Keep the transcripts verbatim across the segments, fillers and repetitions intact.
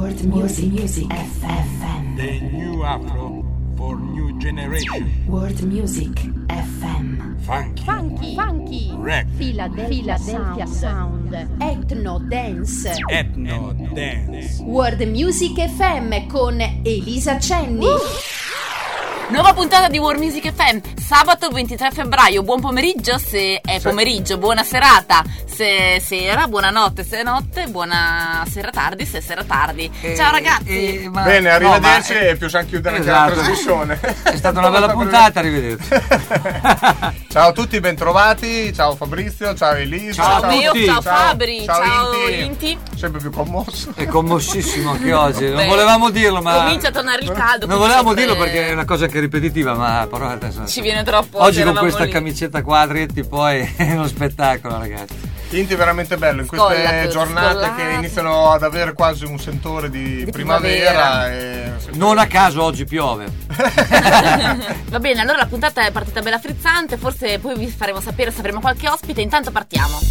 World Music, Music F M. The new Afro for new generation. World Music F M. Funky, Funky, funky, Rap, Philadelphia, Philadelphia Sound, Sound. Ethno Dance, Ethno Dance. World Music F M con Elisa Cenni. Uh! Nuova puntata di World Music F M, sabato ventitré febbraio. Buon pomeriggio se è pomeriggio, buona serata se è sera, buonanotte se è notte, buona sera tardi se è sera tardi. Eh, Ciao ragazzi. eh, ma, Bene, arrivederci no, ma, e più chiudere esatto. anche la trasmissione. È stata una bella puntata, arrivederci. Ciao a tutti, bentrovati. Ciao Fabrizio, ciao Elisa. Ciao, ciao, Meo, tutti. ciao Fabri, ciao, ciao Inti. Inti. Sempre più commosso. È commossissimo anche oggi. Non Beh, volevamo dirlo, ma comincia a tornare il caldo. non quindi volevamo sempre- dirlo perché è una cosa che è ripetitiva, ma però adesso ci viene troppo. oggi con eravamo questa lì. camicetta quadretti poi è uno spettacolo, ragazzi. Inti è veramente bello in queste Scollato, giornate scollato. che iniziano ad avere quasi un sentore di, Di primavera, primavera. e... Non a caso oggi piove. Va bene, allora la puntata è partita bella frizzante, forse poi vi faremo sapere se avremo qualche ospite, intanto partiamo.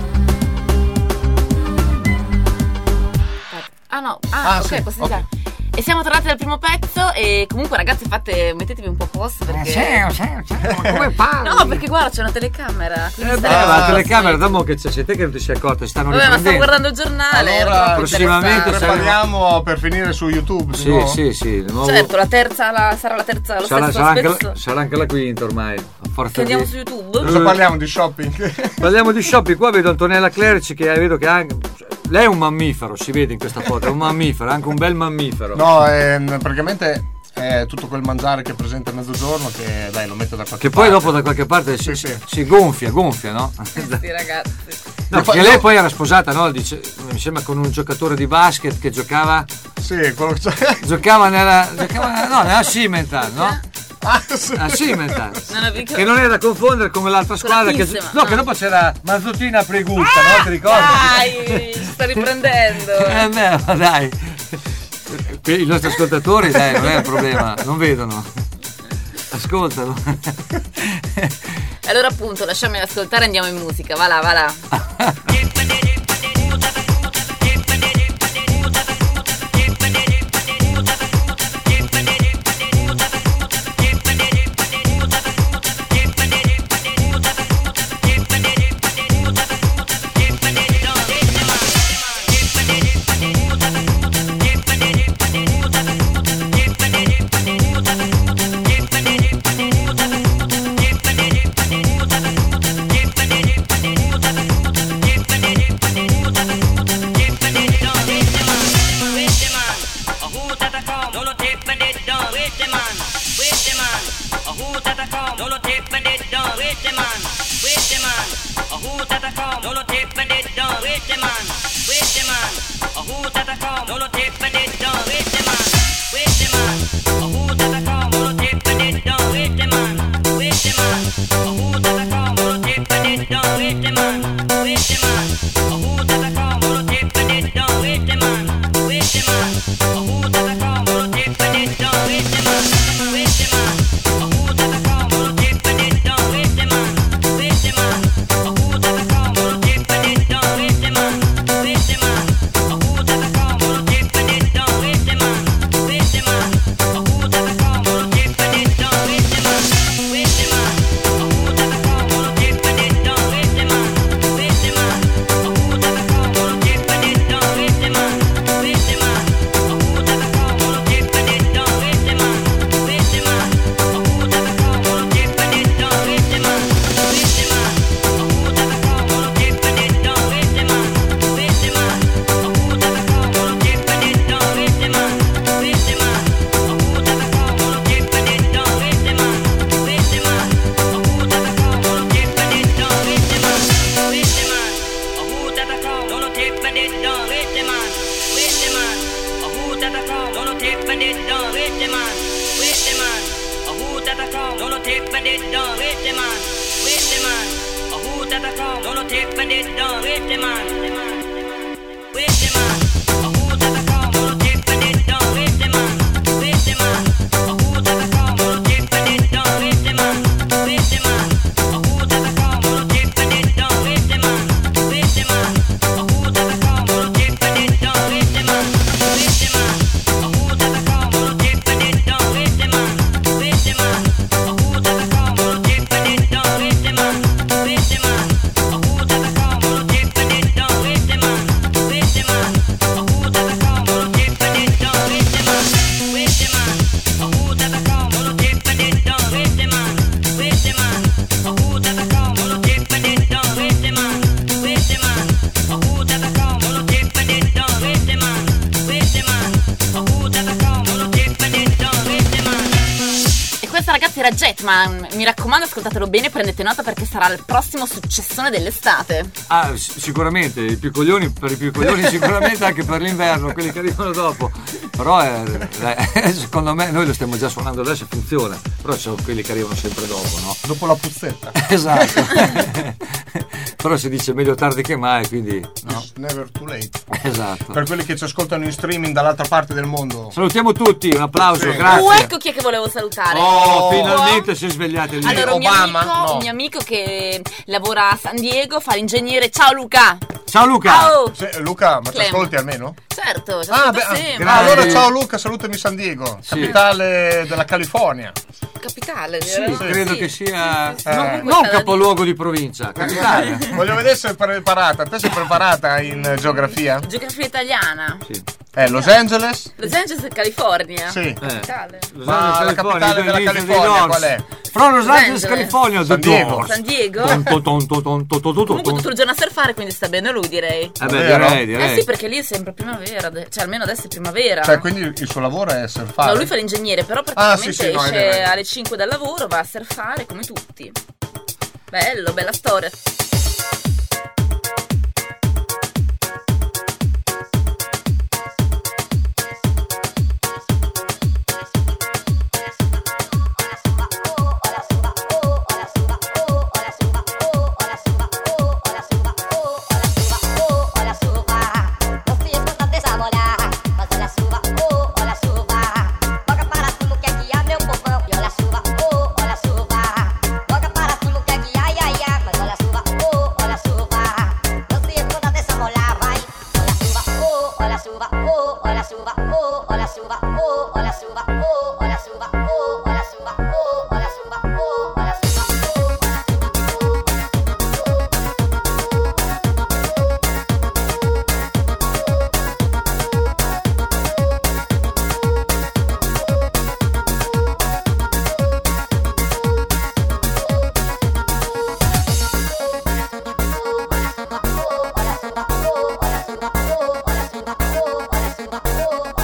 Ah, ok, sì, posso ok. iniziare. E siamo tornati dal primo pezzo e comunque ragazzi fate, mettetevi un po' a posto perché... Come parli? No, perché guarda c'è una telecamera. Eh beh, stai- la telecamera, dopo che c'è, sei te che non ti sei accorta, stanno Vabbè, ma stavo riprendendo. guardando il giornale. era Allora, troppo prossimamente interessante. Prepariamo per finire su YouTube. di Sì, nuovo. sì, sì. di nuovo- Certo, la terza la, sarà la terza, lo sarà, stesso sarà, anche spesso la, sarà anche la quinta ormai. A forza che andiamo di... su YouTube. Cosa parliamo di shopping? Parliamo di shopping, qua vedo Antonella Clerici che vedo che anche... Lei è un mammifero, si vede in questa foto, è un mammifero, anche un bel mammifero. No, ehm, praticamente è tutto quel mangiare che presenta a mezzogiorno che dai lo metto da qualche Che poi parte. dopo da qualche parte si, Sì, sì. si gonfia, gonfia, no? Sì, ragazzi. No, perché lei poi era sposata, no? Dice, mi sembra con un giocatore di basket che giocava... Sì, quello che c'è. Giocava nella... Giocava, no, nella Cimental, no? Ah, sì. A Cimental. Non ho visto- Che non è da confondere con l'altra Con la squadra che, Pissima, no, no. che dopo c'era Mazzottina Pregutta, no? Ti ricordi? Dai, ci sta riprendendo. Eh beh, ma dai. I nostri ascoltatori, dai, non è un problema, non vedono. Ascoltano. Allora appunto, lasciami ascoltare e andiamo in musica. Va là, va là. Era Jetman, mi raccomando ascoltatelo bene, prendete nota perché sarà il prossimo successone dell'estate. Ah, sicuramente, i più coglioni, per i più coglioni sicuramente anche per l'inverno, quelli che arrivano dopo. Però è, è, secondo me noi lo stiamo già suonando adesso e funziona, però ci sono quelli che arrivano sempre dopo, no? Dopo la puzzetta. Esatto. Però si dice meglio tardi che mai, quindi no? It's never too late. Esatto. Per quelli che ci ascoltano in streaming dall'altra parte del mondo. Salutiamo tutti, un applauso, Sì. grazie. Oh, ecco chi è che volevo salutare. Oh, finalmente si è svegliati lì. Allora, un mio, Obama? amico, No. un mio amico che lavora a San Diego, fa l'ingegnere. Ciao Luca! Ciao Luca. Ciao. Se- Luca, ma ti Clem. ascolti almeno? Certo, ci Ah, ascolto beh, ah, sempre. ah, allora Grandi. ciao Luca, salutami San Diego, Sì. capitale della California. Capitale, Sì, direi. credo Sì. che sia sì, Eh. non, comunque non c'è da capoluogo di provincia, capitale. Voglio vedere se è preparata. Te sei preparata in geografia? dire. Geografia italiana. Sì. Eh, Los Angeles? Los Angeles e California. Sì. Capitale. Los Ma Angeles, la capitale California, della dei California Doors. qual è? From Los Angeles, Angeles. California, The San Diego. Doors. San Diego. Ton, ton, ton, ton, ton, ton, ton, Comunque ton. tutto il giorno a surfare, quindi sta bene lui, direi. Eh beh, Vero? direi, direi. Eh sì, perché lì è sempre primavera, de- cioè almeno adesso è primavera. Cioè, quindi il suo lavoro è surfare. No, lui fa l'ingegnere, però Ah, praticamente sì, sì, no, è esce vero, è vero. alle cinque dal lavoro, va a surfare come tutti. Bello, bella storia. Oh,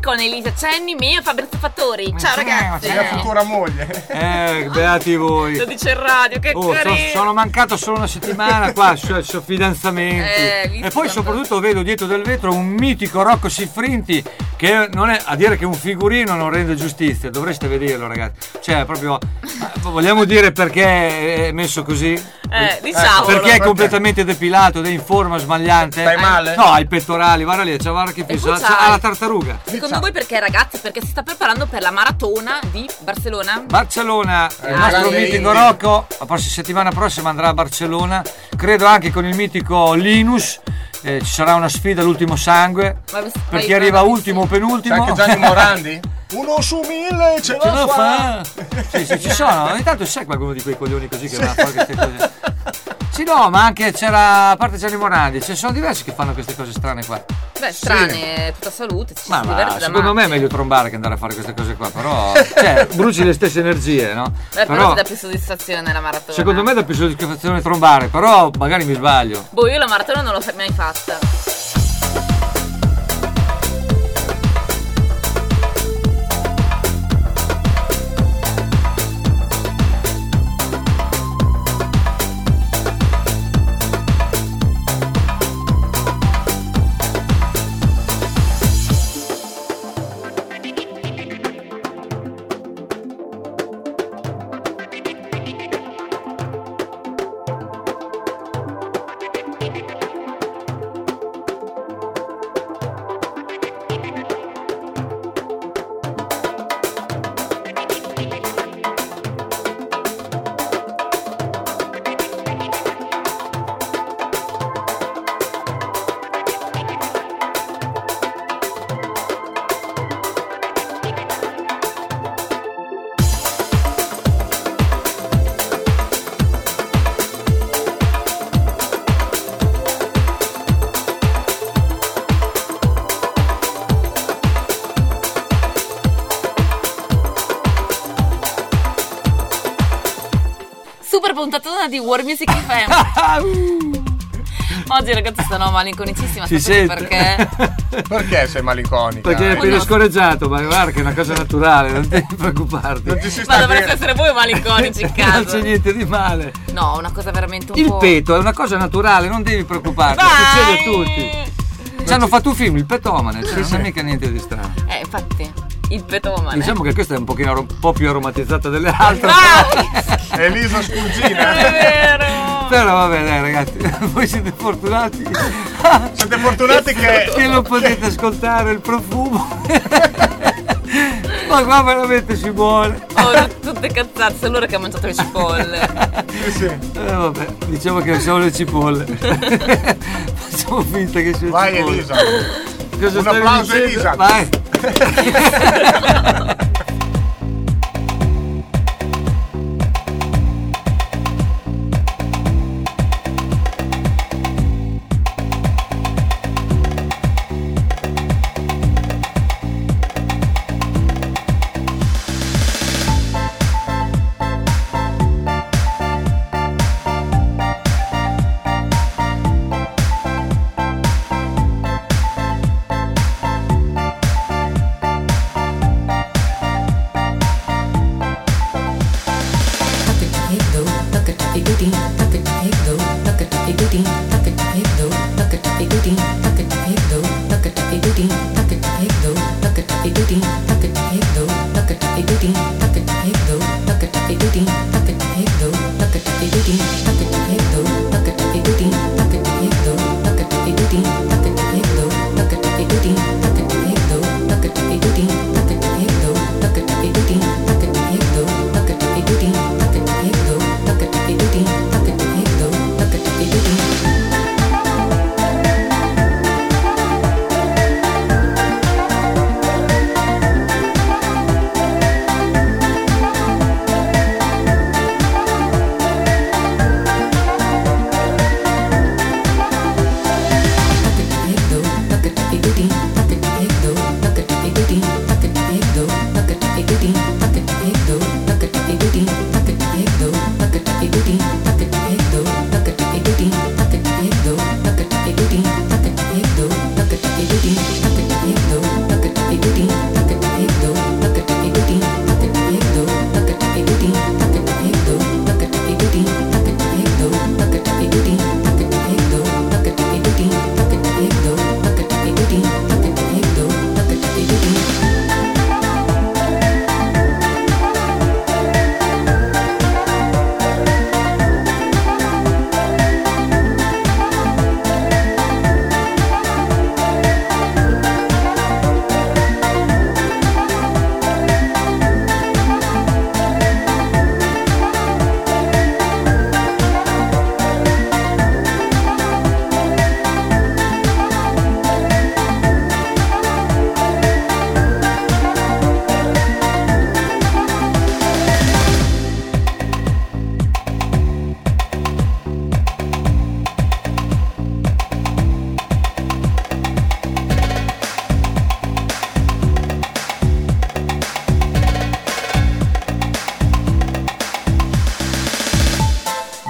con Elisa Cenni, me e Fabrizio Fattori. Ciao ragazzi. La futura moglie. Eh, beati voi. Lo dice in radio, che Oh, so- carino. sono mancato solo una settimana qua, su, su fidanzamenti. Eh, visto e poi quanto- soprattutto vedo dietro del vetro un mitico Rocco Siffrinti che non è, a dire che un figurino non rende giustizia, dovreste vederlo ragazzi. Cioè proprio, vogliamo dire perché è messo così? Eh, diciamo. Perché è perché? completamente depilato ed è in forma sbagliante. Stai male? No, ha i pettorali, guarda lì, c'è guarda che poi fissa, c'hai- ha la tartaruga. Secondo voi perché ragazzi? Perché si sta preparando per la maratona di Barcellona? Barcellona, Eh, il nostro grande mitico Indy. Rocco, la prossima settimana prossima andrà a Barcellona, credo anche con il mitico Linus, eh, ci sarà una sfida all'ultimo sangue, Ma vi- per chi vai- arriva vai- ultimo o C'è penultimo. anche Gianni Morandi. Uno su mille ce Ce la lo fa. fa. Sì, sì, ci sono, ogni tanto c'è qualcuno di quei coglioni così che va a fare queste cose. Sì, no, ma anche c'era, a parte Gianni Morandi, ci sono diversi che fanno queste cose strane qua. Beh, strane, tutta salute, ci Ma, si ma diverte da secondo me è matti. meglio trombare che andare a fare queste cose qua, però cioè, bruci le stesse energie, no? Beh, però ti dà più soddisfazione la maratona. secondo me dà più soddisfazione trombare, però magari mi sbaglio. Boh, io la maratona non l'ho mai fatta. Super puntatona di War Music F M. Oggi ragazzi sono malinconicissima, Si sapete sente. perché? Perché sei malinconica? Perché è Oh, appena no. scorreggiato, ma guarda che è una cosa naturale, non devi preoccuparti. Non ci si Ma sta dovreste bene. essere voi malinconici in Non c'è caso. niente di male. No, una cosa veramente un Il po'. peto è una cosa naturale, non devi preoccuparti, succede a tutti. Ci hanno fatto un film, il petomane, cioè non è mica niente di strano. Eh, infatti, il petomane. Diciamo che questa è un pochino un po' più aromatizzata delle altre. Ah, Elisa è Sculgina. vero. Però vabbè dai ragazzi, voi siete fortunati Siete fortunati che che non potete ascoltare il profumo. Ma qua veramente si muore. Oh, tutte cazzate, sono loro che hanno mangiato le cipolle. Sì, sì. Eh, vabbè, diciamo che siamo le cipolle. Facciamo finta che siano Vai cipolle. Elisa. Cosa Un stavi applauso, dicendo? Elisa. Vai.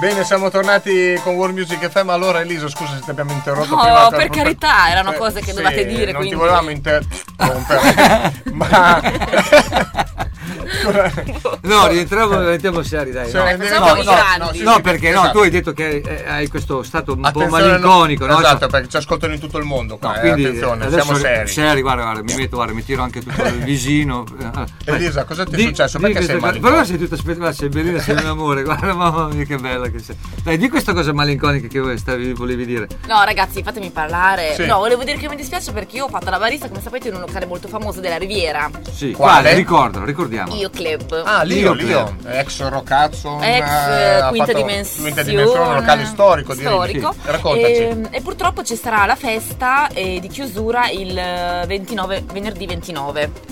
Bene, siamo tornati con World Music F M. Allora Elisa, scusa se ti abbiamo interrotto No, prima. per carità, erano cose che sì, dovevate dire, non quindi. ti volevamo interrompere. Ma No, rientriamo, diventiamo seri, dai. Cioè, no. facciamo No, i no, grandi. sì, no, sì, perché no, esatto. tu hai detto che eh, hai questo stato un po' Attenzione, malinconico, no? Esatto, Cioè, perché ci ascoltano in tutto il mondo qua, no, eh, quindi attenzione, adesso siamo seri. seri, guarda, guarda, mi metto, guarda, mi tiro anche tutto il visino. Eh, Elisa, vai. cosa ti è Di- successo? di Perché questa sei cosa- malinconico? Però sei tutta aspettata, sei bellina, sei un amore, guarda, mamma mia che bella che sei. Dai, di questa cosa malinconica che voi stavi, volevi dire. No, ragazzi, fatemi parlare. Sì. No, volevo dire che mi dispiace perché io ho fatto la barista, come sapete, in un locale molto famoso della Riviera. Sì, Quale? quale? Ricordalo, ricordiamo. Io Club. Ah, Lio, Lio Lio, ex Rocazzo, Ex eh, ha quinta fatto dimensione, quinta dimensione, un locale storico, direi. storico. Sì. Raccontaci. E, e purtroppo ci sarà la festa eh, di chiusura il eh, ventinove, venerdì ventinove.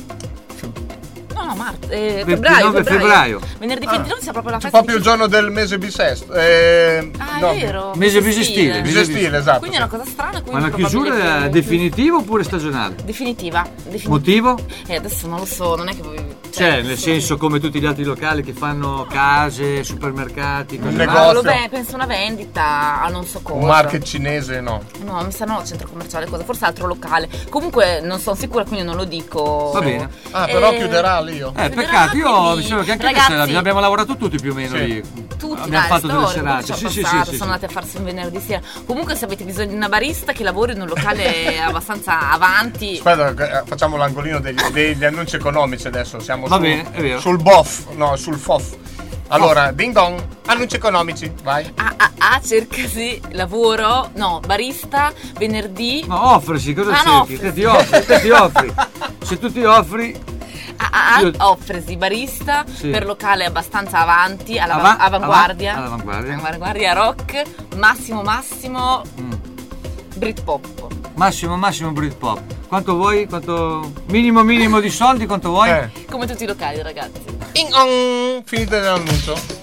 No, no, marzo, eh, febbraio, ventinove febbraio. Venerdì Ah. ventinove c'è proprio la C'è festa. proprio di il giorno del mese bisesto. Eh, chiusura. Ah, no, è vero. Mese bisestile. bisestile, bisestile, esatto. Quindi è una cosa strana. Ma Quindi la chiusura probabilmente- è definitiva oppure stagionale? Definitiva. definitiva. Motivo? Eh, adesso non lo so, non è che voi. Cioè, nel senso come tutti gli altri locali che fanno case, supermercati, cose Un varie. negozio. Ah, lo ve- penso una vendita a non so cosa. Un market cinese, no. No, mi sa no, centro commerciale, cosa, forse altro locale. Comunque non sono sicura, quindi non lo dico. Va bene. Ah, però Eh, chiuderà Lio. Eh, Chiuderà, peccato, io quindi, mi sembra che anche ragazzi, noi abbiamo lavorato tutti più o meno Sì. lì. Tutti, abbiamo dai, fatto delle storico, serate. ci ho Sì, sì, passato, sì, sì, sono sì. andati a farsi un venerdì sera. Comunque se avete bisogno di una barista che lavori in un locale abbastanza avanti. Aspetta, eh, facciamo l'angolino degli, degli annunci economici adesso. Siamo Va sul, bene, è vero. sul boff, no, sul fof. Allora, ding dong, annunci economici, vai. Ah, ah, ah, cercasi lavoro, no, barista, venerdì. Ma offrisi, cosa Ah, no, cerchi? Te ti offri, te ti offri. Se tu ti offri, Ah, ah, ah, Io- offresi barista Sì. per locale abbastanza avanti, alla Ava- avanguardia. ava- all'avanguardia. Avanguardia rock, massimo massimo mm, Britpop. massimo massimo Britpop. Quanto vuoi? Quanto minimo minimo di soldi, quanto vuoi? Eh. Come tutti i locali, ragazzi. Ding dong, finito l'annuncio.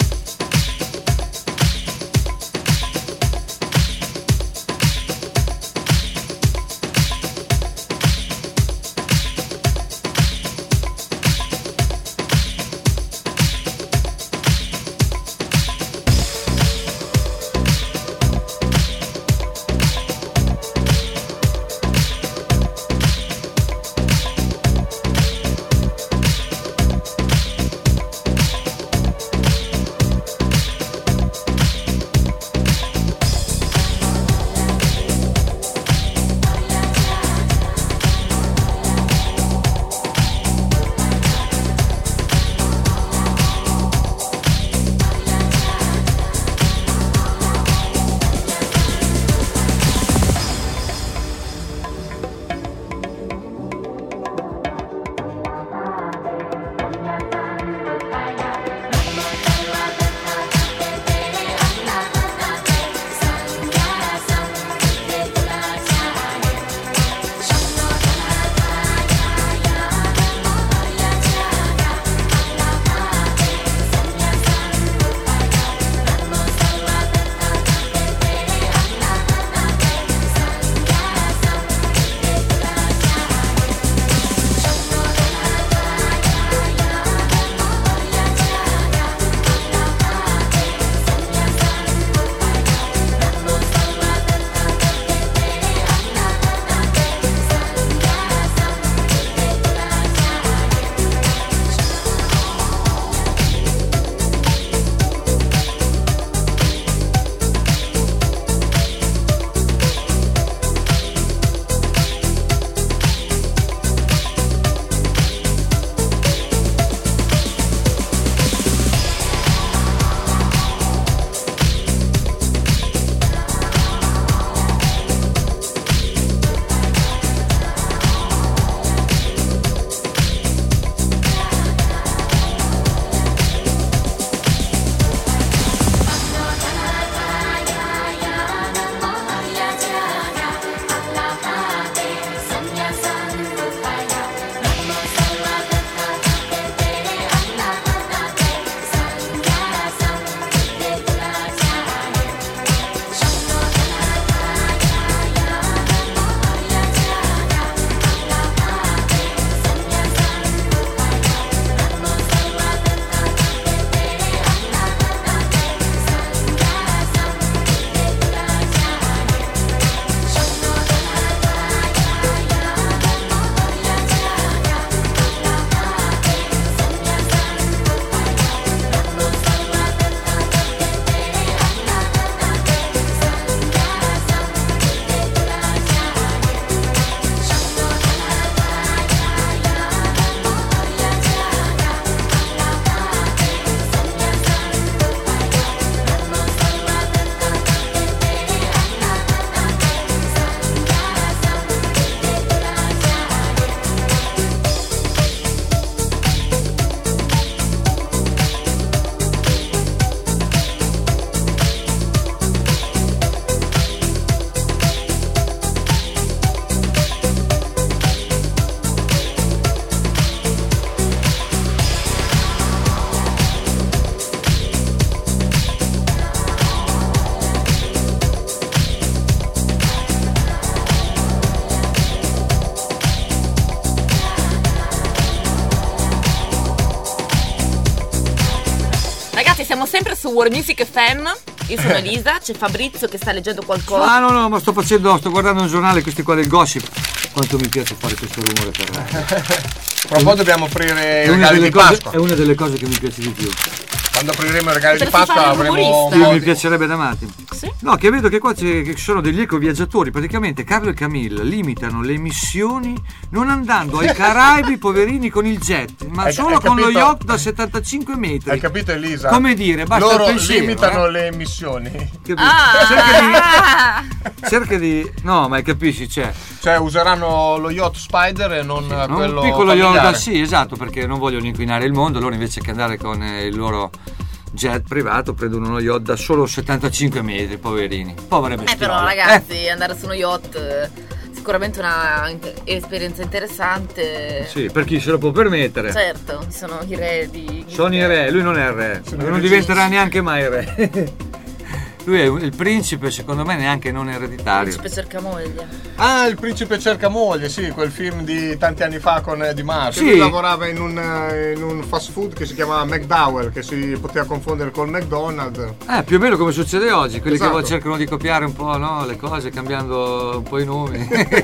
Ragazzi, siamo sempre su World Music F M. Io sono Elisa, c'è Fabrizio che sta leggendo qualcosa. Ah no no, ma sto facendo, sto guardando un giornale, questi qua del gossip. Quanto mi piace fare questo rumore per Tra un po' dobbiamo aprire i è una, regali delle di cose, Pasqua. è una delle cose che mi piace di più. Quando apriremo i regali di Potresti Pasqua fare il avremo rumorista. un Sì, po' mi di- piacerebbe da matti. Sì? No, che vedo che qua c'è, che ci sono degli ecoviaggiatori. Praticamente Carlo e Camilla limitano le emissioni non andando ai Caraibi, poverini, con il jet, ma Hai- solo hai con lo capito? yacht da settantacinque metri. Hai capito, Elisa? Come dire, basta Loro il pensiero, limitano eh. le emissioni. Capito? Ah! Cerca di, cerca di. No, ma capisci, c'è. Cioè useranno lo yacht Spider e non No, quello un piccolo familiare. yacht, sì, esatto, perché non vogliono inquinare il mondo. Loro invece che andare con eh, il loro jet privato prendono uno yacht da solo settantacinque metri, poverini. Povere Eh bestiole. però ragazzi, andare su uno yacht eh, sicuramente una in- esperienza interessante. Eh, sì, per chi se lo può permettere. Certo, ci sono i re di Sono i re, lui non è il re, Sono i non re diventerà neanche mai il re. Lui è il principe, secondo me neanche non ereditario. principe cerca moglie. Ah, il principe cerca moglie, sì, quel film di tanti anni fa con Eddie Murphy. Sì. Lui lavorava in un, eh, in un fast food che si chiamava McDowell, che si poteva confondere col McDonald's. Eh, più o meno come succede oggi, quelli Esatto. che cercano di copiare un po', no, le cose cambiando un po' i nomi.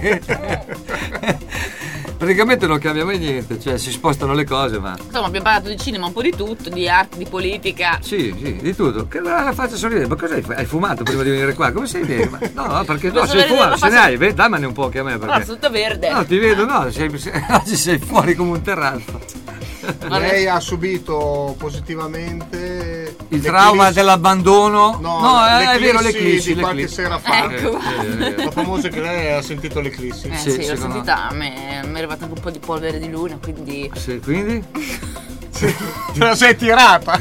Praticamente non cambia mai niente, cioè si spostano le cose, ma Insomma, abbiamo parlato di cinema, un po' di tutto, di arte, di politica. sì, sì, di tutto. Che la, la faccia sorridere, ma cosa hai, hai fumato prima di venire qua? Come sei bene? Ma, no, no, perché no, Posso sei vedere fumato, la se ne faccia- hai, ve- dammene un po' anche a me perché. No, tutta verde. No, ti vedo, no, sei, sei- oggi sei fuori come un terrazzo. Vabbè. Lei ha subito positivamente Il trauma dell'abbandono. No, no è, è l'eclissi vero, l'eclissi. di qualche l'eclissi. sera fa. Ecco. Eh, eh, La famosa che lei ha sentito l'eclissi. Eh Sì, sì, l'ho secondo- sentita, a me mi è arrivata anche un po' di polvere di luna, quindi. sì, quindi? Te la sei tirata.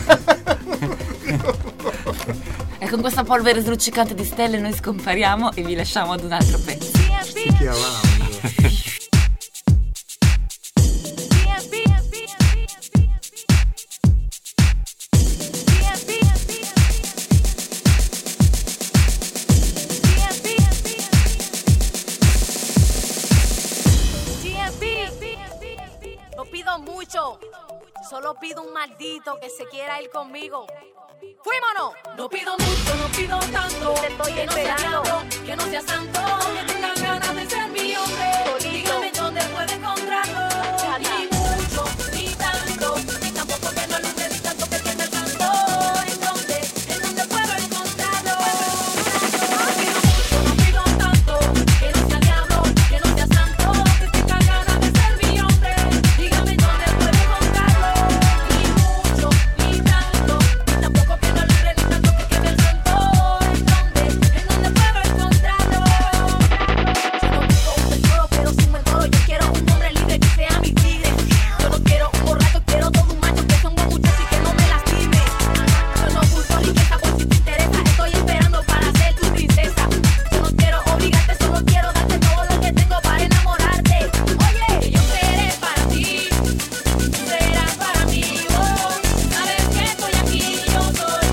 E con questa polvere sluccicante di stelle noi scompariamo e vi lasciamo ad un altro pezzo. Chi avanti? No pido mucho, solo pido un maldito que se quiera ir conmigo. ¡Fuímonos! No pido mucho, no pido tanto, te estoy que esperando, no sea diablo, que no sea santo, que tenga ganas de ser mi hombre. Dígame dónde puedo encontrarlo. Ni mucho, ni tanto, ni tampoco que no alumbre, ni tanto que tiene el santo. ¿En dónde? ¿En dónde puedo encontrarlo? No pido mucho, no pido tanto, que no sea diablo, que no sea santo, que tenga ganas de ser mi hombre. Dígame dónde puedo encontrarlo. Ni mucho, ni tanto, ni tampoco que no alumbre, ni tanto que tiene el santo. ¿En dónde? ¿En dónde puedo encontrarlo? Yo no busco un tesoro, pero sin buen toro. Yo quiero un hombre libre que sea mi tigre. Yo no quiero un borracho, quiero todo un macho que sea un buen muchacho y que no me lastime. Yo no busco riqueza por si te interesa. Estoy esperando para ser tu princesa. Yo no quiero obligarte, solo quiero darte todo lo que tengo para enamorarte. Oye, que yo seré para ti, tú serás para mí. Oh, sabes que estoy aquí, yo soy.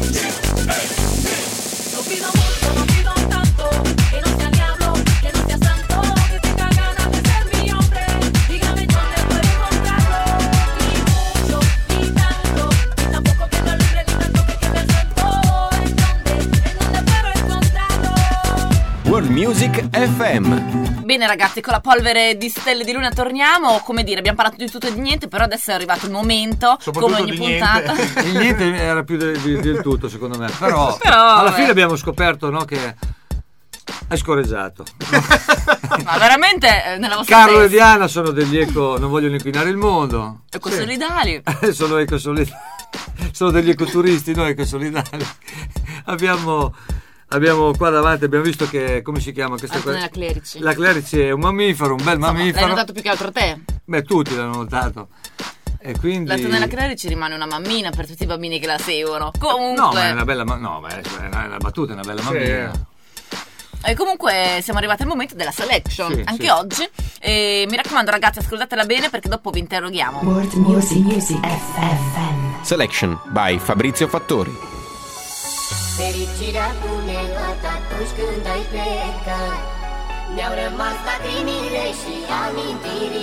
No pido mucho, no pido tanto, que no sea diablo, que no sea santo, que tenga ganas de ser mi hombre. Dígame dónde puedo encontrarlo. Ni mucho, ni tanto, ni tampoco que no alumbre, ni tanto que quede el santo. ¿En dónde? ¿En dónde puedo encontrarlo? World Music F M. Bene ragazzi, con la polvere di stelle di luna torniamo. Come dire, abbiamo parlato di tutto e di niente, però adesso è arrivato il momento, Soprattutto come ogni di puntata. niente. Il niente era più del, del- del tutto, secondo me. Però, Però, alla vabbè. fine abbiamo scoperto, no, che hai scorreggiato. Ma veramente eh, nella vostra Carlo e testa. Diana sono degli eco, non vogliono inquinare il mondo. Ecosolidali. sono ecosolidali. Sono degli ecoturisti, noi ecosolidali. Abbiamo, abbiamo qua davanti, abbiamo visto che, come si chiama questa Antonella Clerici. La Clerici è un mammifero, un bel Insomma, mammifero. l'hai notato più che altro te. Beh, tutti l'hanno notato. E quindi. L'Antonella Clerici rimane una mammina per tutti i bambini che la seguono. No, Comunque, ma è una bella ma- no, ma è è una, è una battuta, è una bella mammina. e comunque siamo arrivati al momento della selection. Sì, anche sì. oggi. E mi raccomando ragazzi, ascoltatela bene perché dopo vi interroghiamo. World Music Music F M. Selection by Fabrizio Fattori. Fericirea pune toată atunci când ai plecat. Mi-au rămas lacrimile și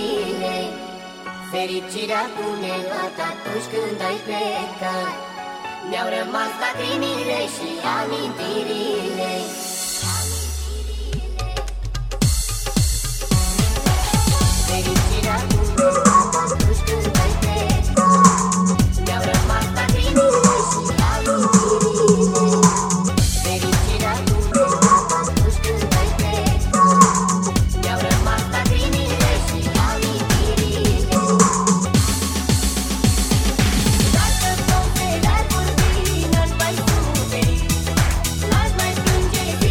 amintirile. Fericirea pune toată atunci când ai plecat. Mi-au rămas lacrimile și amintirile. Fericirea cum este atunci când ai plecat. Mi-au rămas lacrimile și amintirile. Fericirea cum este atunci când ai plecat. Mi-au rămas lacrimile și amintirile. Dacă poate l-ar vorbi, n-aș mai suferi, n-aș mai plânge.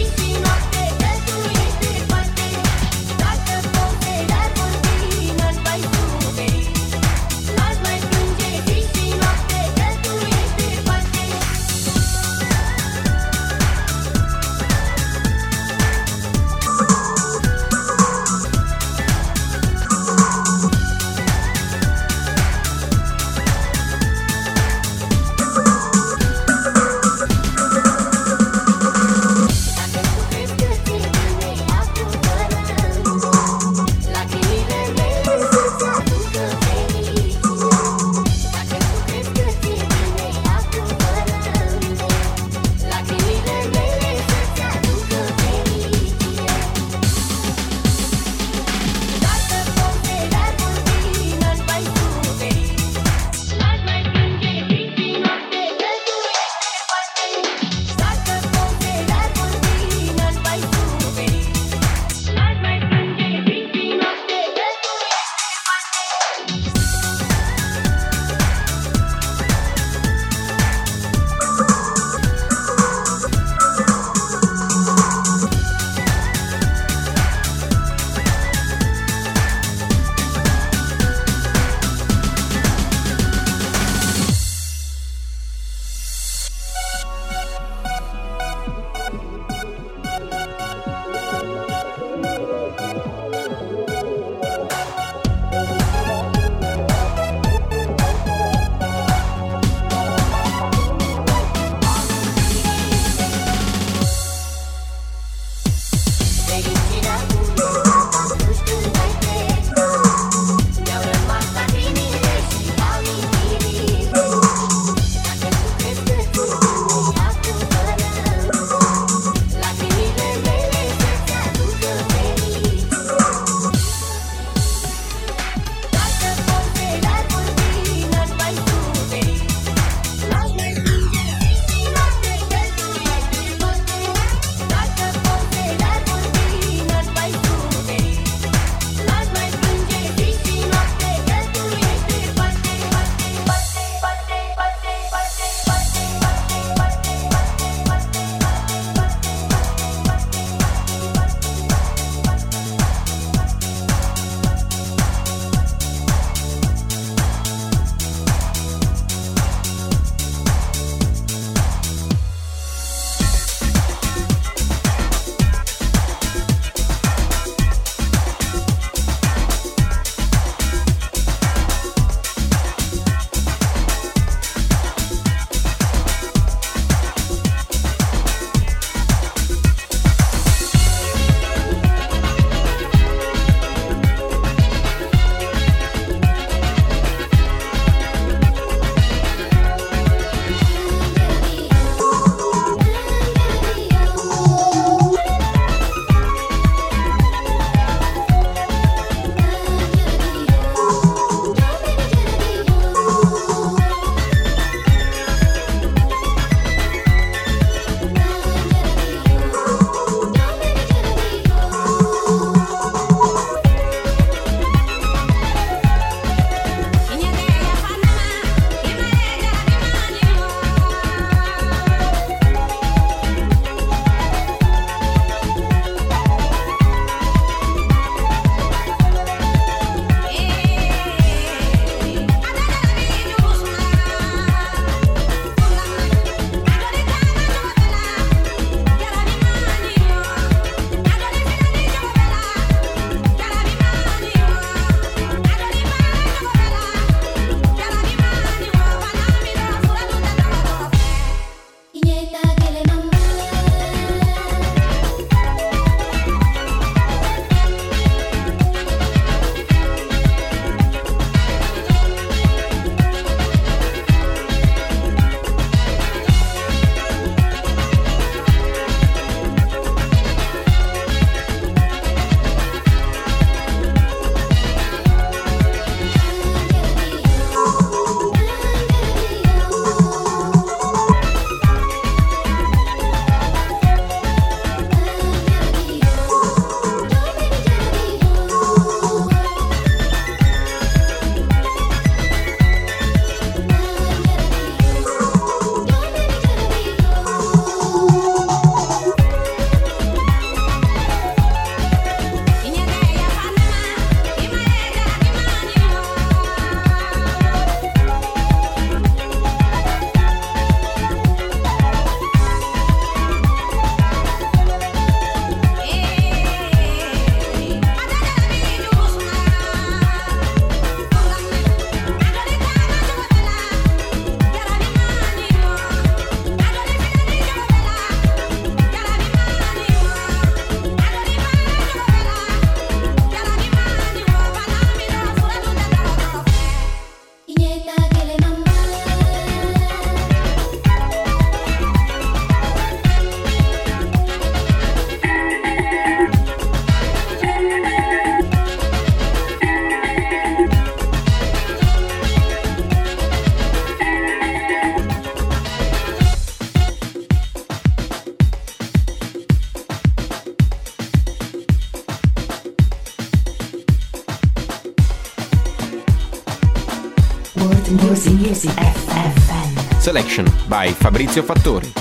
Music F M. Selection by Fabrizio Fattori.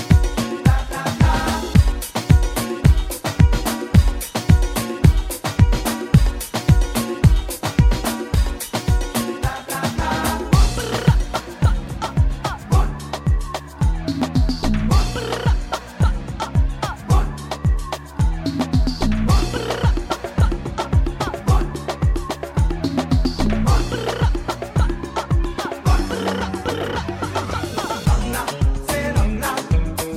Donna, se donna,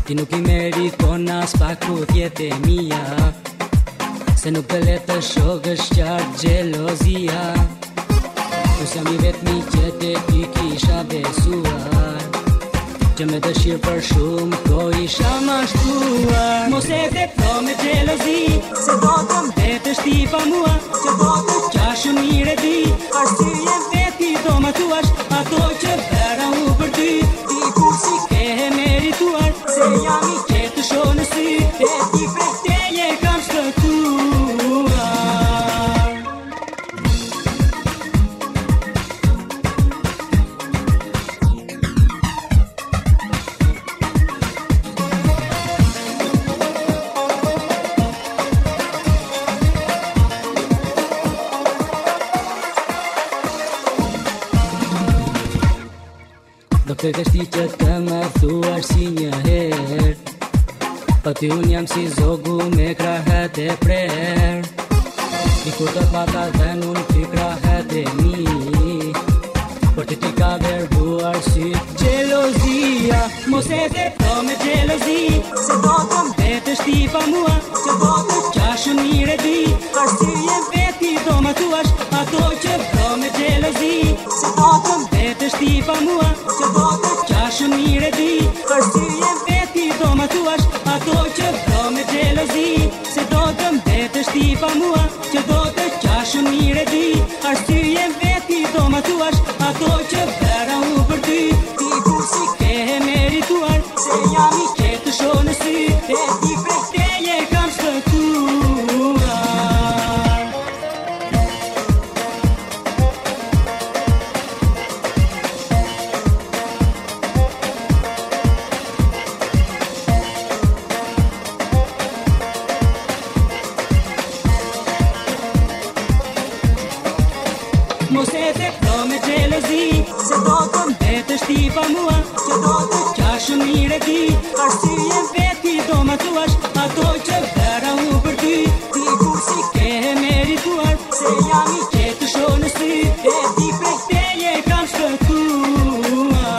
Ti nuk i meriton as pak puthjet e mia, se nuk të le të shokësh qartë gjelozia. Kus jam i vetmi që te ty kisha besuar, që me dëshirë për shumë ko isha mashtuar. Mos e vepro me gjelozi, se do të mbetesh ti pa mua, që do të qashun mire di, arsye veti do ma tuash, ato që vera u për ty, ti kur si ke e merituar, se jam i qetë të shoh në sy, e ti prekteje kam shkëtuar. Do të veshti që të më thuar si një herë, po ty unë jam si zogu me krahet e prerë. I kur të pata dhe unë ty krahet e mi, por të ti ka verbuar si gjelozia. Mos e vepro me gjelozi, se do të mbetesh ti pa mua, që do të qashun mire di, arsye veti do ma tuash, ato që vro me gjelozi, se do të mbetesh ti pa mua, që do të qashun mire di, arsye veti do ma tuash, ato që vro me gjelozi, se do të mbetesh ti pa mua, që do të qashun mire di, arsye veti do ma tuash, ato që vera u për ty, ti kur si ke e merituar, se jam i qetë të shoh në sy, e ti prekteje kam shkëtuar. Mos e vepro me gjelozi, se do të mbetesh ti pa mua, që do të qashun mire di, arsye veti do ma tuash, ato që vera u për ty, ti kur si ke e merituar, se jam i qetë të shoh në sy, e ti prekteje kam shkëtuar.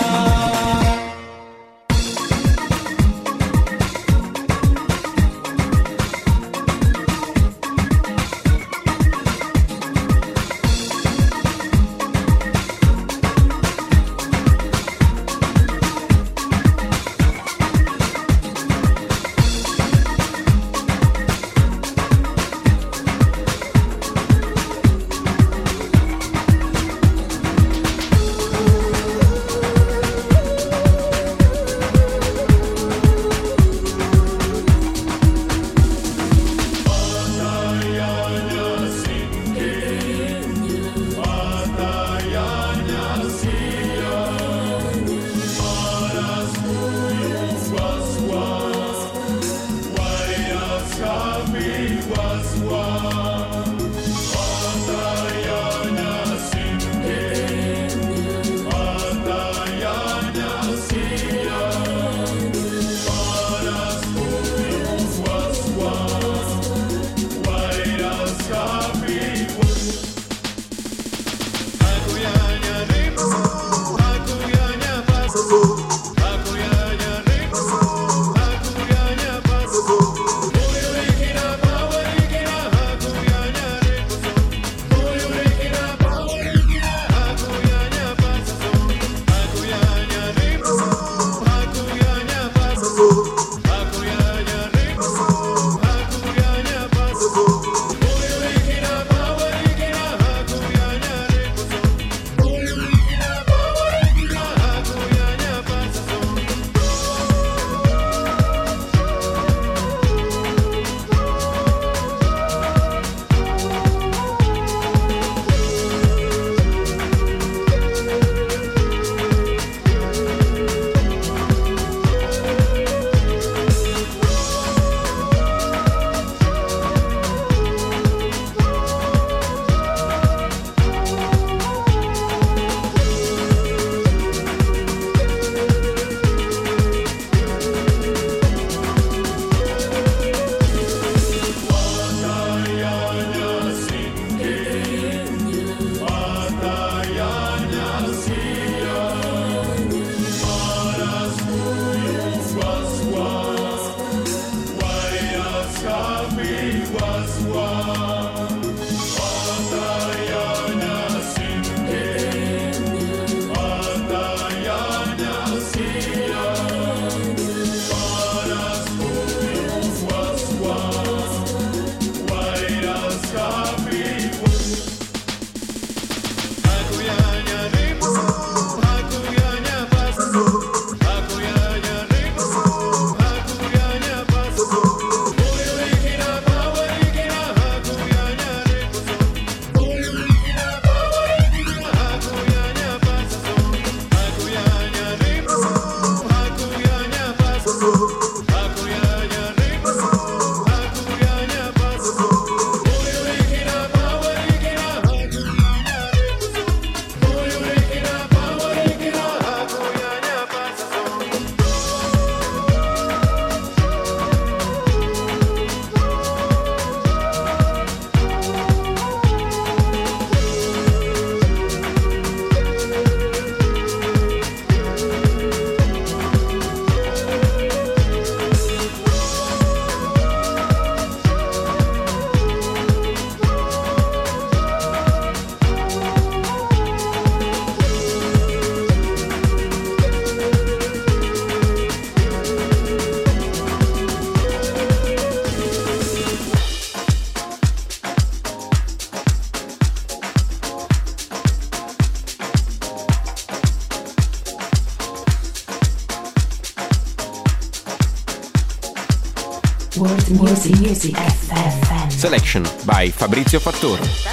World Music Music F M. Selection by Fabrizio Fattore.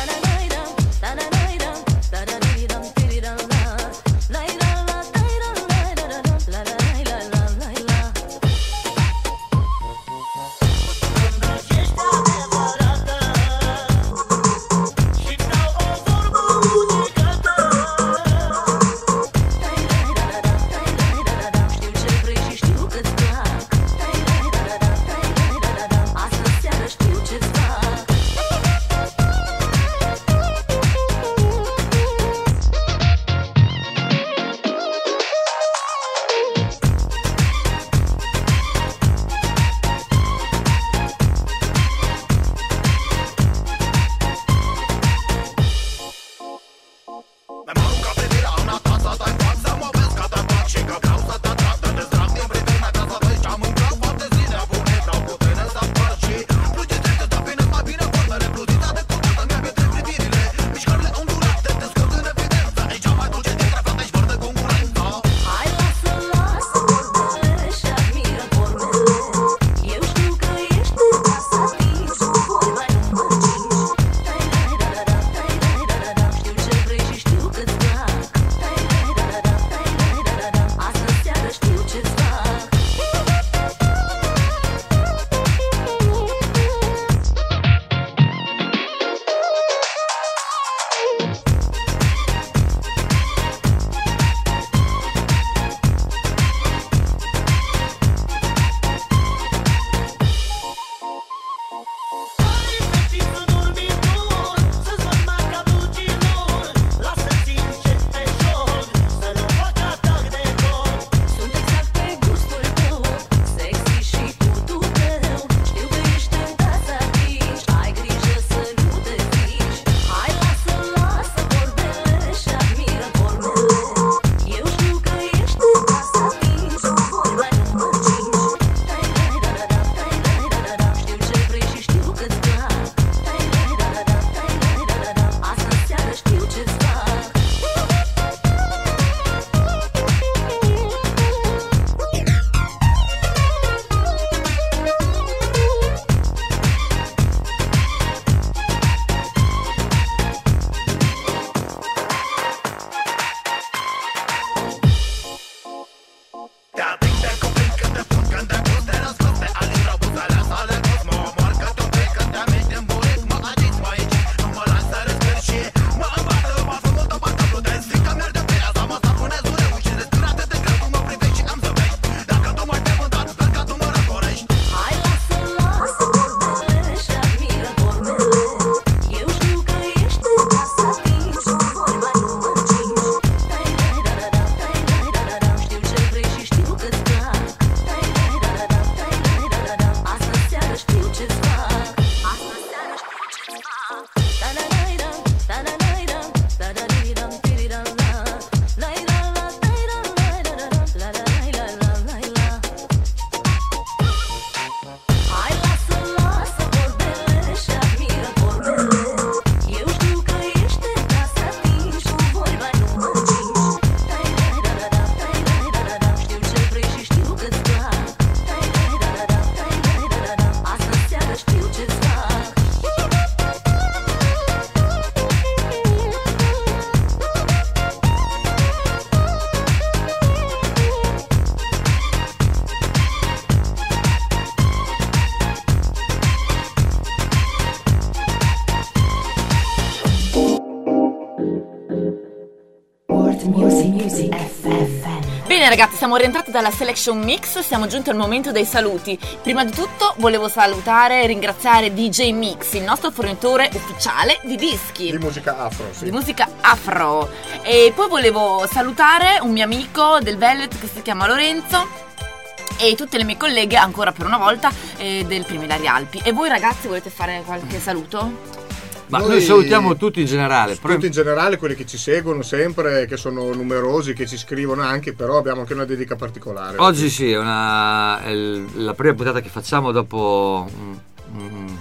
Bene ragazzi, siamo rientrati dalla Selection Mix, siamo giunti al momento dei saluti. Prima di tutto volevo salutare e ringraziare D J Mix, il nostro fornitore ufficiale di dischi. Di musica afro, sì. Di musica afro. E poi volevo salutare un mio amico del Velvet che si chiama Lorenzo e tutte le mie colleghe ancora per una volta eh, del Primilari Alpi. E voi ragazzi volete fare qualche saluto? Ma noi, noi salutiamo tutti in generale. Tutti in generale, quelli che ci seguono sempre, che sono numerosi, che ci scrivono anche, però abbiamo anche una dedica particolare. Oggi sì, è, una, è la prima puntata che facciamo dopo un, un,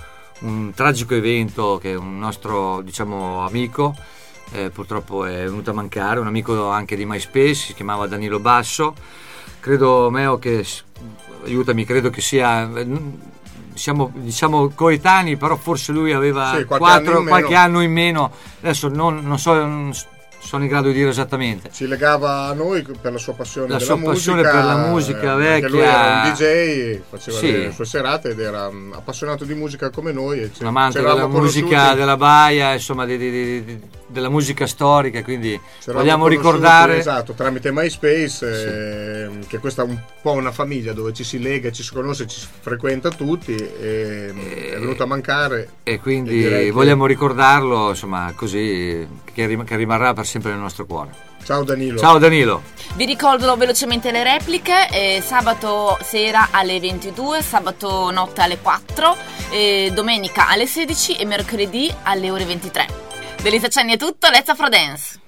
un tragico evento che un nostro, diciamo, amico eh, purtroppo è venuto a mancare, un amico anche di MySpace, si chiamava Danilo Basso. Credo, Meo, che aiutami, credo che sia siamo diciamo coetanei, però forse lui aveva Sì, qualche quattro, anno in qualche meno. anno in meno. Adesso non, non so, non sono in grado di dire esattamente. Si legava a noi per la sua passione La della sua musica, passione per la musica eh, vecchia. Anche lui era un D J, faceva Sì. le sue serate ed era um, appassionato di musica come noi. E ci- Un amante ci della eravamo musica conosciuti- della Baia, insomma di- di- di- di- della musica storica, quindi ci eravamo vogliamo conosciuti, ricordare esatto, tramite MySpace, eh, che questa è un po' una famiglia dove ci si lega, ci si conosce, ci si frequenta tutti, e è venuto a mancare. e quindi e direi che- vogliamo ricordarlo, insomma, così che, rim- che rimarrà per sempre nel nostro cuore. Ciao Danilo. Ciao Danilo. Vi ricordo velocemente le repliche: eh, sabato sera alle ventidue, sabato notte alle quattro, eh, domenica alle sedici e mercoledì alle ore ventitré. Da Elisa Cenni è tutto, let's Afro Dance!